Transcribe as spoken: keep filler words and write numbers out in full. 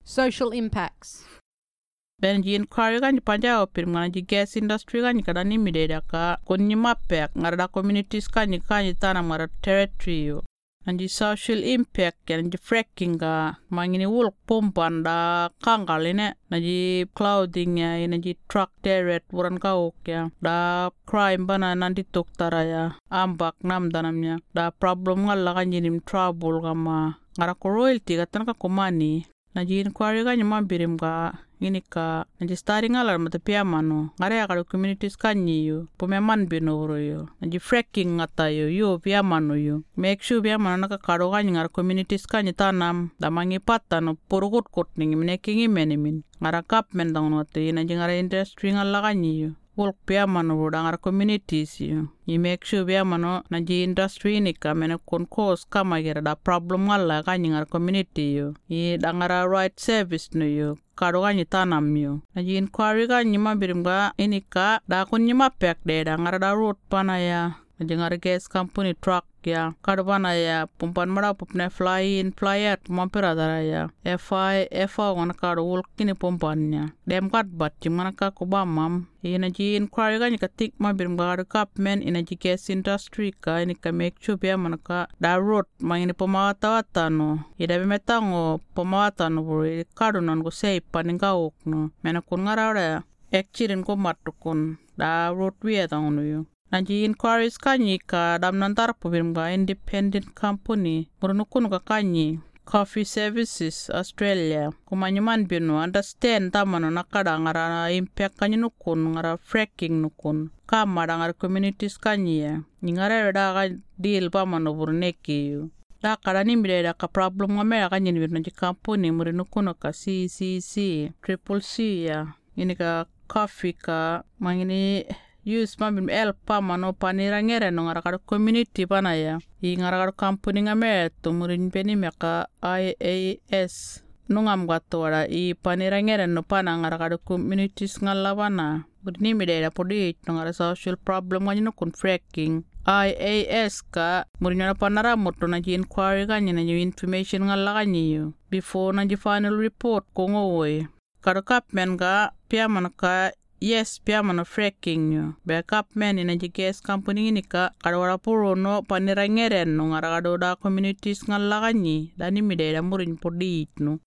Social impacts. Benjin kwari kan panja opir ngana ji gas industry kan kada ni mideda ka konni mapek ngara communities kan kan tana mara territory yo. Anji social impact kan ji fracking ga mangini wul pompanda kangaline naji clothing ya naji truck deret buran ka okya da crime bana nanti toktara ya ambak nam danamnya da problem ngalla kan jinim trouble gama ngara ko royalty ka tan ka komani naji inquiry ga nyama birim ga ini ka naji starting alar mata piamano ngare akar communities kanyi yo pomeman binoro yo naji fracking ngata yo yo piamano yo make sure piamano naka karo kanyi ngar communities kanyi tanam damangi patano purukut kot ningi menekingi menimin ngara kap mendang note naji ngara industry ngala kanyi yo work piamano roda ngar communities yo i make sure piamano naji industry ni ka mene kon cause kama gira da problem ngala kanyi ngar community yo i dangara right service no yo karo ganyi tanam yo naji inquiry ganyi mabirim ga inika da kunyi mapek de da ngara da road pana ya naji ngara gas company truck ya karo pana ya pumpan mara pupne fly in fly out mampira dara ya fi fi wana karo wul kini pumpannya dem kat bat jimana ka kubamam ina ji inquiry ganyi katik mabirim ga karo kapmen ina ji gas industry ka inika make sure ya manaka da road mangini pamawata wata no ida bemetango pamawata no buri karo non go say paninga okno mena kun ngara ekchirin ko matukun da road wi atang no yo Naji inquiries kanyi ka dam nantar pubim ga independent company murunukun ka kanyi Coffee Services Australia kumanyuman binu understand tamano nakada ngara impact kanyi nukun ngara fracking nukun kama da ngara communities kanyi ya ngara da ga deal pamano burneki yu da kada ni mire da ka problem ngamera kanyi ni naji company murunukun ka C C C triple C ya ini ka coffee ka mangini use mabim el pamano panira ngere no ngara kar community panaya i ngara kar company ngame to murin peni meka I A S nungam gatwara i panira ngere no pana ngara kar communities ngala bana budni midera podi no ngara social problem ngani no kun fracking I A S ka murin na panara moto na ji inquiry ganyi na information ngala ganyi yo before na ji final report ko ngowe kar kapmen ga piaman ka yes piamano fracking yo backup man ina ji gas company ni ka karwara puro no panira ngeren no ngara da communities ngala ganyi dani midera murin podi no